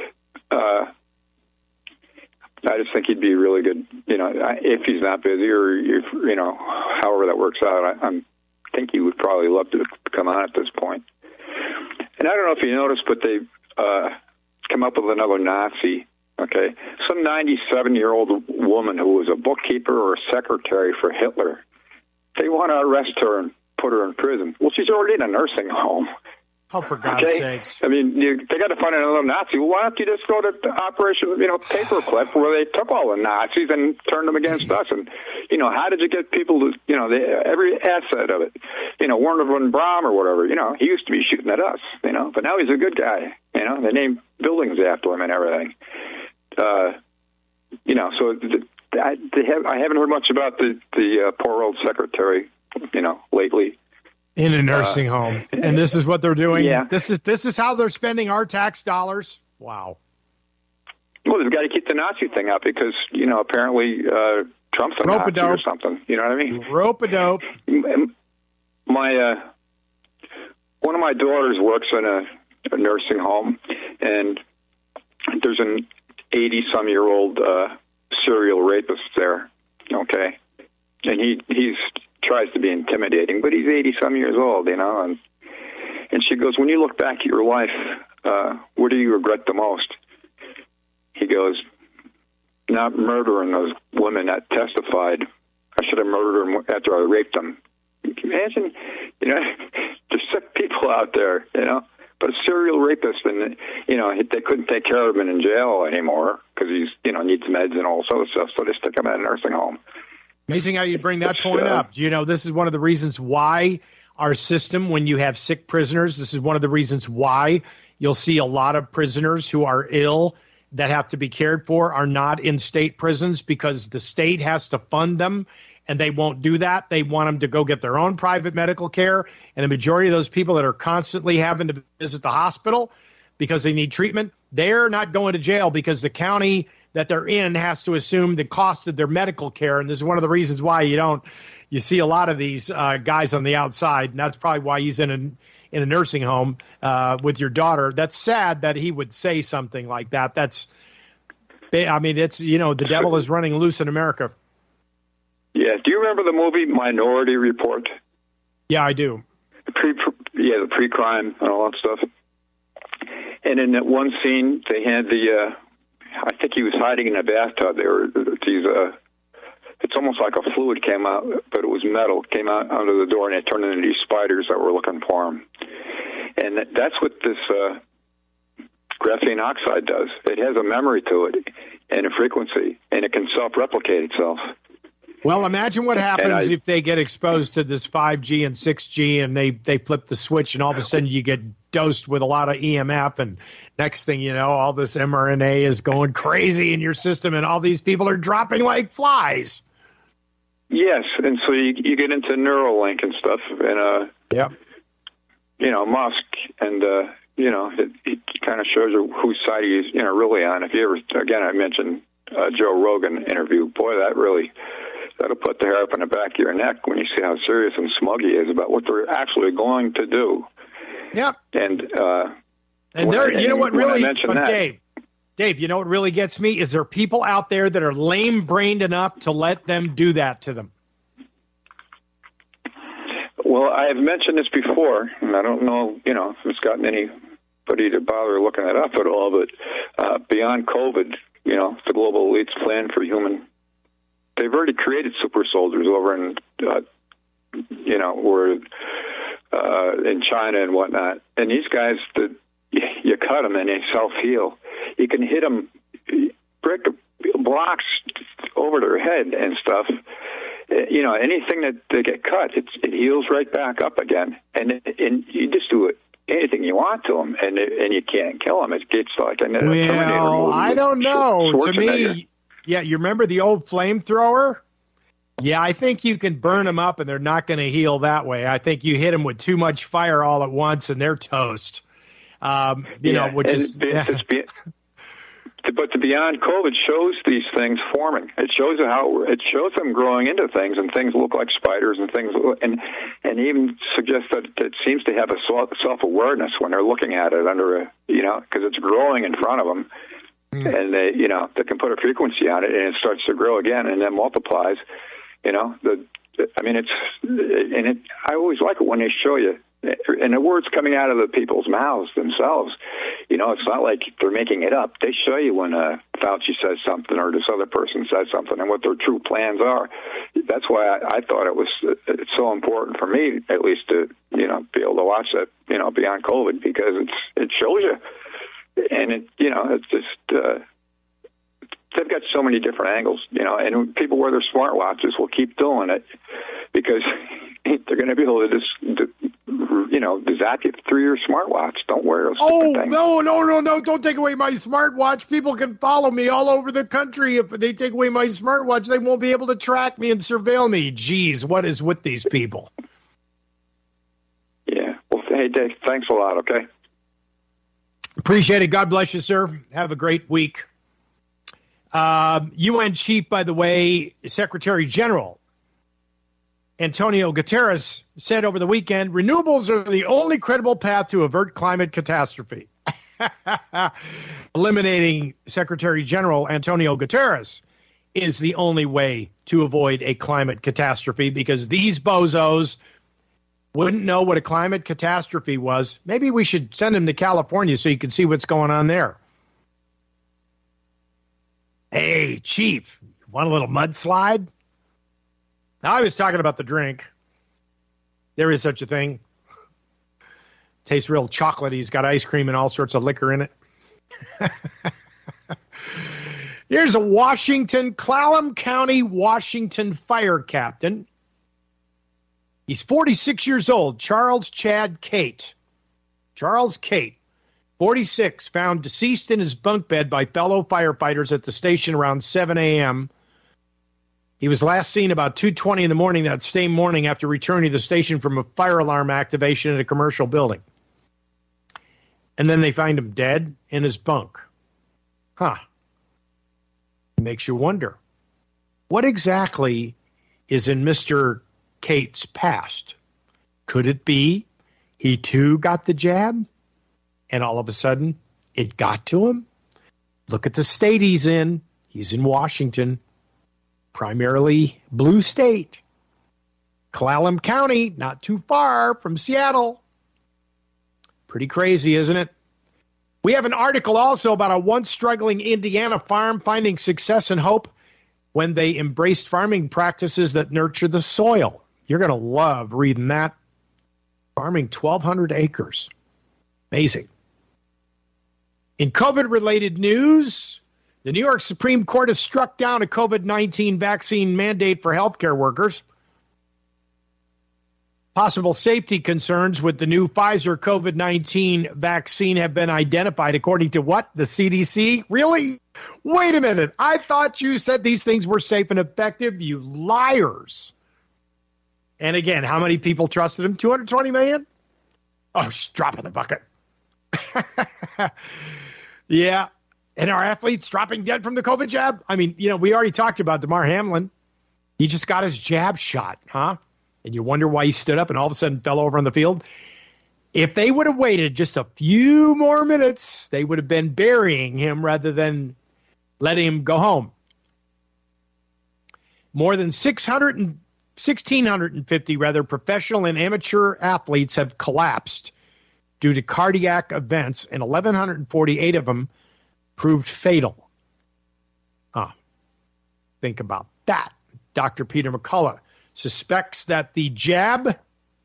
I just think he'd be really good, you know, if he's not busy or, if, you know, however that works out. I think he would probably love to come on at this point. And I don't know if you noticed, but they've come up with another Nazi, okay? Some 97-year-old woman who was a bookkeeper or a secretary for Hitler. They want to arrest her and put her in prison. Well, she's already in a nursing home. Oh, for God's sakes. I mean, they got to find another Nazi. Well, why don't you just go to Operation, Paperclip, where they took all the Nazis and turned them against us? And, how did you get people to, every asset of it? Werner von Braun or whatever, he used to be shooting at us, but now he's a good guy. They named buildings after him and everything. So I haven't heard much about the poor old secretary, lately. In a nursing home. And this is what they're doing? Yeah. This is how they're spending our tax dollars? Wow. Well, they've got to keep the Nazi thing up because, apparently Trump's a Nazi or something. You know what I mean? Rope-a-dope. One of my daughters works in a nursing home, and there's an 80-some-year-old serial rapist there, okay? And he's tries to be intimidating, but he's 80-some years old, and she goes, when you look back at your life, what do you regret the most? He goes, not murdering those women that testified. I should have murdered them after I raped them. Can you imagine? There's sick people out there, but a serial rapist, and, they couldn't take care of him in jail anymore because he's, needs meds and all sorts of stuff, so they stick him in a nursing home. Amazing how you bring that point up. This is one of the reasons why our system, when you have sick prisoners, this is one of the reasons why you'll see a lot of prisoners who are ill that have to be cared for are not in state prisons because the state has to fund them, and they won't do that. They want them to go get their own private medical care, and the majority of those people that are constantly having to visit the hospital because they need treatment, they're not going to jail because the county that they're in has to assume the cost of their medical care. And this is one of the reasons why you see a lot of these guys on the outside. And that's probably why he's in a nursing home with your daughter. That's sad that he would say something like that. It's, the devil is running loose in America. Yeah. Do you remember the movie Minority Report? Yeah, I do. The pre-crime and all that stuff. And in that one scene, they had I think he was hiding in a bathtub. It's almost like a fluid came out, but it was metal, came out under the door, and it turned into these spiders that were looking for him. And that's what this graphene oxide does. It has a memory to it and a frequency, and it can self-replicate itself. Well, imagine what happens if they get exposed to this 5G and 6G and they flip the switch and all of a sudden you get dosed with a lot of EMF, and next thing you know, all this mRNA is going crazy in your system and all these people are dropping like flies. Yes, and so you get into Neuralink and stuff, and Musk, and it kind of shows you whose side he's really on. If you ever, again, I mentioned Joe Rogan interview, boy, that'll put the hair up in the back of your neck when you see how serious and smug he is about what they're actually going to do. Yep. And Dave, you know what really gets me is there people out there that are lame-brained enough to let them do that to them. Well, I have mentioned this before, and I don't know, if it's gotten anybody to bother looking it up at all, but beyond COVID, the global elite's plan for human. They've already created super soldiers over in, where in China and whatnot. And these guys, you cut them and they self-heal. You can hit them, brick blocks over their head and stuff. Anything that they get cut, it heals right back up again. And you just do it. Anything you want to them, and you can't kill them. It gets like a Terminator movie. I don't know. To me, you remember the old flamethrower? Yeah, I think you can burn them up, and they're not going to heal that way. I think you hit them with too much fire all at once, and they're toast. But the Beyond COVID shows these things forming. It shows them growing into things, and things look like spiders, and things, and even suggests that it seems to have a self-awareness when they're looking at it under because it's growing in front of them, and they can put a frequency on it, and it starts to grow again, and then multiplies. The I mean, I always like it when they show you, and the words coming out of the people's mouths themselves. You know, it's not like they're making it up. They show you when Fauci says something or this other person says something and what their true plans are. That's why I thought it's so important for me, at least, to, you know, be able to watch that, you know, beyond COVID, because it shows you. And it's just, they've got so many different angles, you know, and people wear their smartwatches will keep doing it because they're going to be able to just, you know, zap you through your smartwatch. Don't wear those stupid things. No. Don't take away my smartwatch. People can follow me all over the country. If they take away my smartwatch, they won't be able to track me and surveil me. Jeez, what is with these people? Yeah. Well, hey, Dave, thanks a lot, okay? Appreciate it. God bless you, sir. Have a great week. UN chief, by the way, Secretary General Antonio Guterres said over the weekend, renewables are the only credible path to avert climate catastrophe. Eliminating Secretary General Antonio Guterres is the only way to avoid a climate catastrophe, because these bozos wouldn't know what a climate catastrophe was. Maybe we should send him to California so you can see what's going on there. Hey, Chief, want a little mudslide? Now, I was talking about the drink. There is such a thing. Tastes real chocolatey. He's got ice cream and all sorts of liquor in it. Here's a Clallam County, Washington fire captain. He's 46 years old, Charles Chad Cate. Charles Cate, 46, found deceased in his bunk bed by fellow firefighters at the station around 7 a.m. He was last seen about 2:20 in the morning that same morning after returning to the station from a fire alarm activation in a commercial building. And then they find him dead in his bunk. Huh. Makes you wonder, what exactly is in Mr. Cate's past? Could it be he too got the jab and all of a sudden it got to him? Look at the state he's in. He's in Washington, primarily blue state. Clallam County, not too far from Seattle. Pretty crazy, isn't it? We have an article also about a once struggling Indiana farm finding success and hope when they embraced farming practices that nurture the soil. You're going to love reading that. Farming 1,200 acres. Amazing. In COVID-related news, the New York Supreme Court has struck down a COVID-19 vaccine mandate for healthcare workers. Possible safety concerns with the new Pfizer COVID-19 vaccine have been identified, according to what? The CDC? Really? Wait a minute. I thought you said these things were safe and effective, you liars. And again, how many people trusted him? 220 million? Oh, drop in the bucket. Yeah. And our athletes dropping dead from the COVID jab? I mean, we already talked about Damar Hamlin. He just got his jab shot, huh? And you wonder why he stood up and all of a sudden fell over on the field. If they would have waited just a few more minutes, they would have been burying him rather than letting him go home. More than 1,650 professional and amateur athletes have collapsed due to cardiac events, and 1,148 of them proved fatal. Think about that. Dr. Peter McCullough suspects that the jab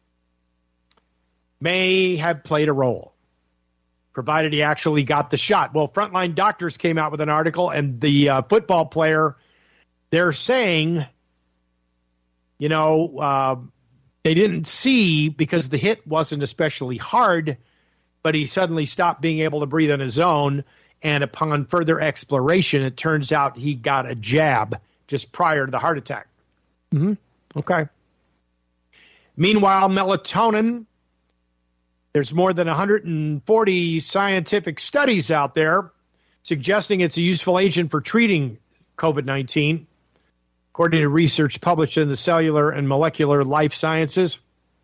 may have played a role, provided he actually got the shot. Well, Frontline Doctors came out with an article, and the football player, they're saying, they didn't see because the hit wasn't especially hard, but he suddenly stopped being able to breathe on his own. And upon further exploration, it turns out he got a jab just prior to the heart attack. Mm-hmm. Okay. Meanwhile, melatonin, there's more than 140 scientific studies out there suggesting it's a useful agent for treating COVID-19, according to research published in the Cellular and Molecular Life Sciences.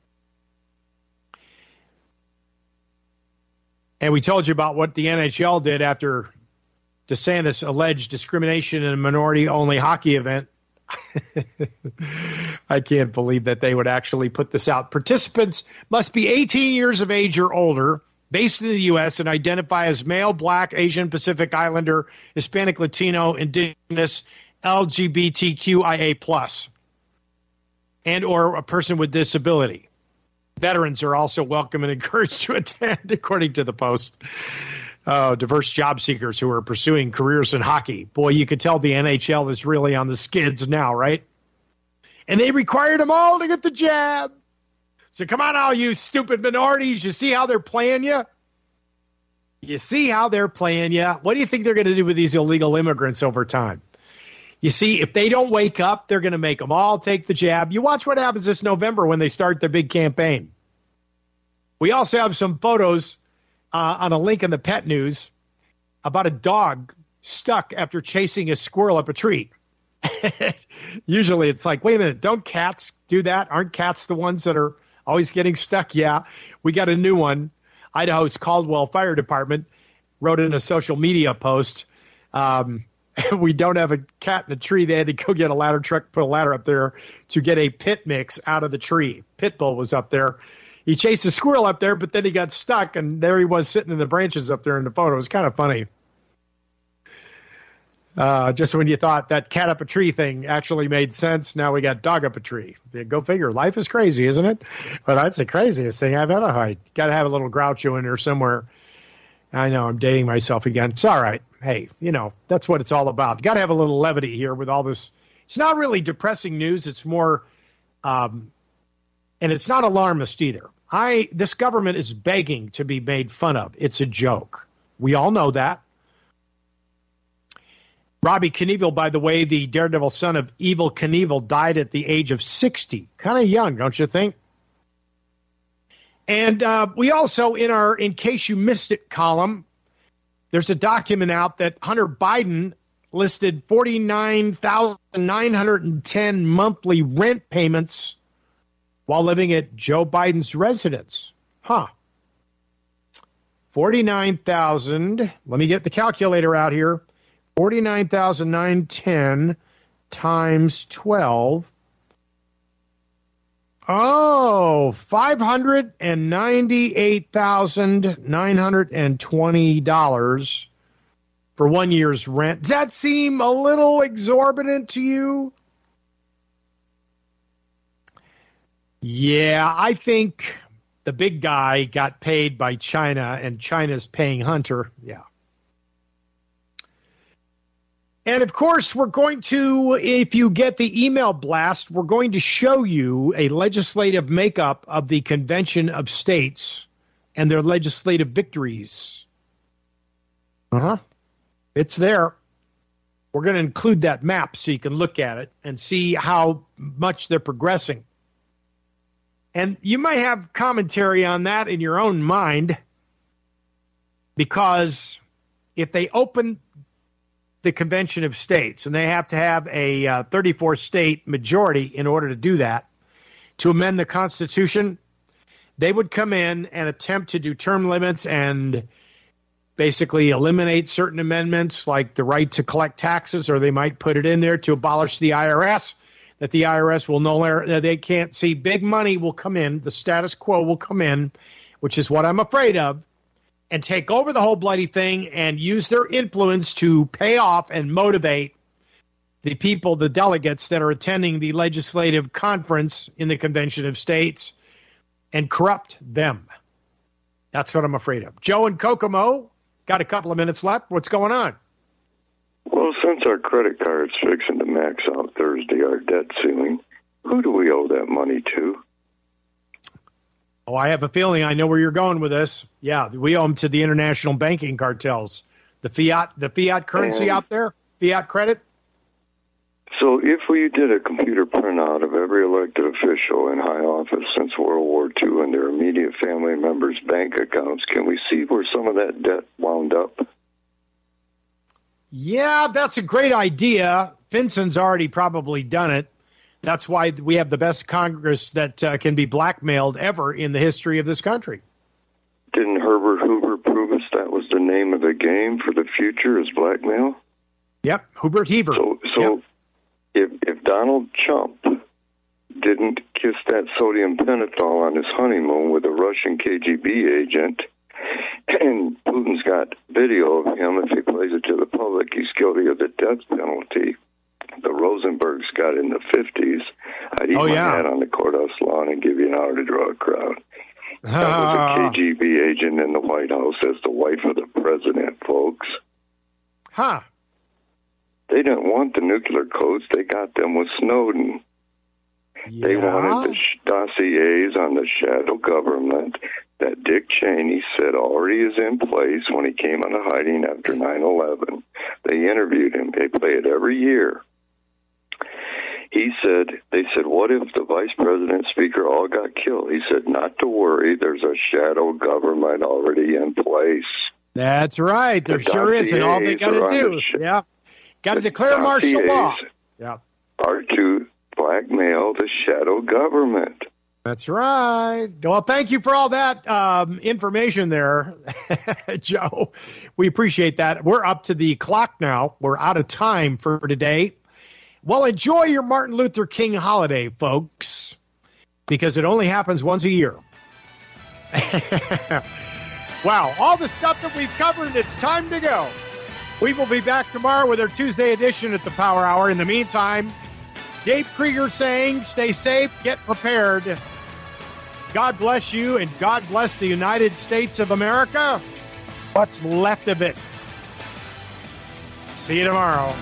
And we told you about what the NHL did after DeSantis alleged discrimination in a minority-only hockey event. I can't believe that they would actually put this out. Participants must be 18 years of age or older, based in the U.S., and identify as male, Black, Asian, Pacific Islander, Hispanic, Latino, Indigenous, LGBTQIA+, and or a person with disability. Veterans are also welcome and encouraged to attend, according to the Post. Diverse job seekers who are pursuing careers in hockey. Boy, you could tell the NHL is really on the skids now, right? And they required them all to get the jab. So come on, all you stupid minorities. You see how they're playing you? You see how they're playing you? What do you think they're going to do with these illegal immigrants over time? You see, if they don't wake up, they're going to make them all take the jab. You watch what happens this November when they start their big campaign. We also have some photos on a link in the pet news about a dog stuck after chasing a squirrel up a tree. Usually it's like, wait a minute, don't cats do that? Aren't cats the ones that are always getting stuck? Yeah, we got a new one. Idaho's Caldwell Fire Department wrote in a social media post, we don't have a cat in a tree. They had to go get a ladder truck, put a ladder up there to get a pit mix out of the tree. Pitbull was up there. He chased a squirrel up there, but then he got stuck, and there he was sitting in the branches up there in the photo. It was kind of funny. Just when you thought that cat up a tree thing actually made sense, now we got dog up a tree. Go figure. Life is crazy, isn't it? But that's the craziest thing I've ever heard. Got to have a little Groucho in there somewhere. I know I'm dating myself again. It's all right. Hey, that's what it's all about. Got to have a little levity here with all this. It's not really depressing news. It's more, and it's not alarmist either. This government is begging to be made fun of. It's a joke. We all know that. Robbie Knievel, by the way, the daredevil son of Evel Knievel, died at the age of 60. Kind of young, don't you think? And we also, in case you missed it column, there's a document out that Hunter Biden listed 49,910 monthly rent payments while living at Joe Biden's residence. 49,000. Let me get the calculator out here. 49,910 times 12. Oh, $598,920 for 1 year's rent. Does that seem a little exorbitant to you? Yeah, I think the big guy got paid by China, and China's paying Hunter. Yeah. And, of course, we're going to, if you get the email blast, we're going to show you a legislative makeup of the Convention of States and their legislative victories. It's there. We're going to include that map so you can look at it and see how much they're progressing. And you might have commentary on that in your own mind, because if they open the Convention of States, and they have to have a 34-state majority in order to do that, to amend the Constitution, they would come in and attempt to do term limits and basically eliminate certain amendments like the right to collect taxes, or they might put it in there to abolish the IRS, that the IRS will no longer, they can't see big money will come in, the status quo will come in, which is what I'm afraid of, and take over the whole bloody thing and use their influence to pay off and motivate the people, the delegates that are attending the legislative conference in the Convention of States, and corrupt them. That's what I'm afraid of. Joe and Kokomo, got a couple of minutes left. What's going on? Well, since our credit card's fixing to max out Thursday, our debt ceiling, who do we owe that money to? Oh, I have a feeling I know where you're going with this. Yeah, we owe them to the international banking cartels. The fiat currency out there, fiat credit. So if we did a computer printout of every elected official in high office since World War II and their immediate family members' bank accounts, can we see where some of that debt wound up? Yeah, that's a great idea. Finson's already probably done it. That's why we have the best Congress that can be blackmailed ever in the history of this country. Didn't Herbert Hoover prove us that was the name of the game for the future is blackmail? Yep, Hubert Heaver. So yep. if Donald Trump didn't kiss that sodium pentothal on his honeymoon with a Russian KGB agent, and Putin's got video of him, if he plays it to the public, he's guilty of the death penalty. The Rosenbergs got in the 50s. I'd eat my hat on the courthouse lawn and give you an hour to draw a crowd. That was a KGB agent in the White House as the wife of the president, folks. Huh. They didn't want the nuclear codes. They got them with Snowden. Yeah. They wanted the dossiers on the shadow government that Dick Cheney said already is in place when he came out of hiding after 9/11. They interviewed him. They play it every year. They said, what if the vice president, speaker all got killed? He said, not to worry. There's a shadow government already in place. That's right. There sure is. And all they got to do, got to declare martial law. Yeah. Are to blackmail the shadow government. That's right. Well, thank you for all that information there, Joe. We appreciate that. We're up to the clock now. We're out of time for today. Well, enjoy your Martin Luther King holiday, folks, because it only happens once a year. Wow, all the stuff that we've covered, it's time to go. We will be back tomorrow with our Tuesday edition at the Power Hour. In the meantime, Dave Krieger saying, stay safe, get prepared. God bless you, and God bless the United States of America. What's left of it. See you tomorrow.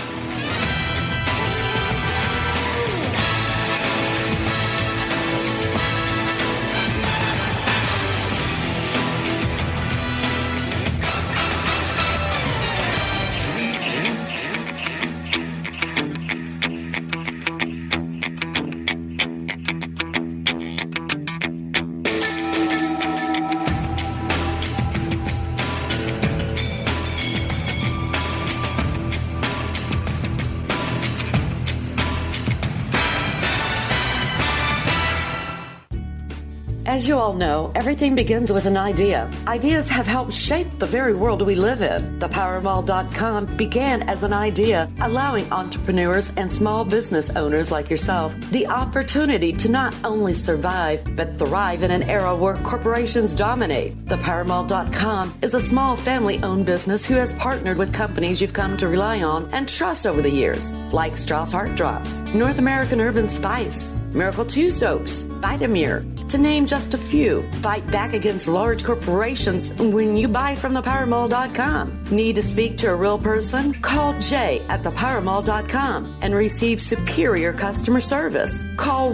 As you all know, everything begins with an idea. Ideas have helped shape the very world we live in. ThePowerMall.com began as an idea, allowing entrepreneurs and small business owners like yourself the opportunity to not only survive, but thrive in an era where corporations dominate. ThePowerMall.com is a small family-owned business who has partnered with companies you've come to rely on and trust over the years, like Strauss Heart Drops, North American Urban Spice, Miracle 2 Soaps, Vitamir, to name just a few. Fight back against large corporations when you buy from thepowermall.com. Need to speak to a real person? Call Jay at thepowermall.com and receive superior customer service. Call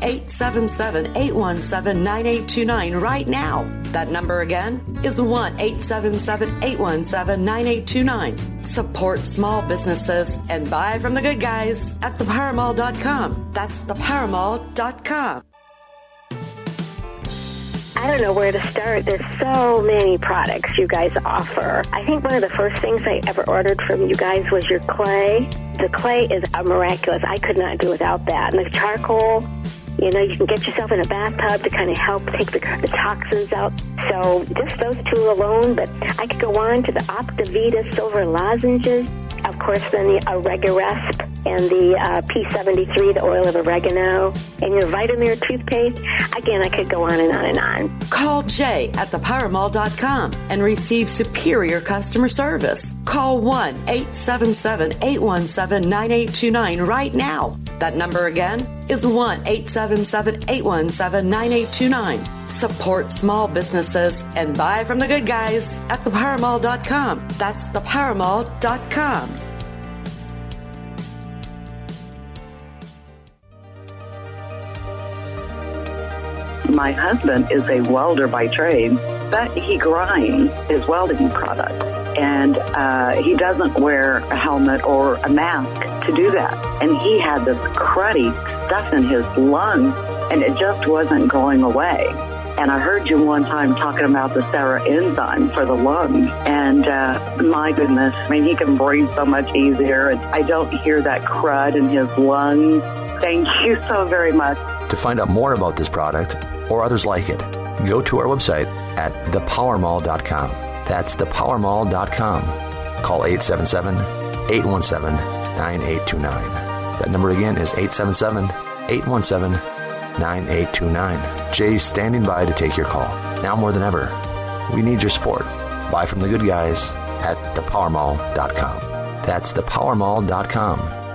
1-877-817-9829 right now. That number again is 1-877-817-9829. Support small businesses and buy from the good guys at thepowermall.com. That's thepowermall.com. I don't know where to start. There's so many products you guys offer. I think one of the first things I ever ordered from you guys was your clay. The clay is miraculous. I could not do without that. And the charcoal, you know, you can get yourself in a bathtub to kind of help take the toxins out. So just those two alone, but I could go on to the Optivita silver lozenges. Of course, then the Oregaresp and the P73, the oil of oregano, and your Vitamir toothpaste. Again, I could go on and on and on. Call Jay at thepowermall.com and receive superior customer service. Call 1-877-817-9829 right now. That number again is 1-877-817-9829. Support small businesses and buy from the good guys at thepowermall.com. That's thepowermall.com. My husband is a welder by trade, but he grinds his welding products. And he doesn't wear a helmet or a mask to do that. And he had this cruddy stuff in his lungs, and it just wasn't going away. And I heard you one time talking about the Sarah enzyme for the lungs. And my goodness, I mean, he can breathe so much easier. And I don't hear that crud in his lungs. Thank you so very much. To find out more about this product or others like it, go to our website at thepowermall.com. That's thepowermall.com. Call 877-817-9829. That number again is 877-817-9829. Jay's standing by to take your call. Now more than ever, we need your support. Buy from the good guys at thepowermall.com. That's thepowermall.com.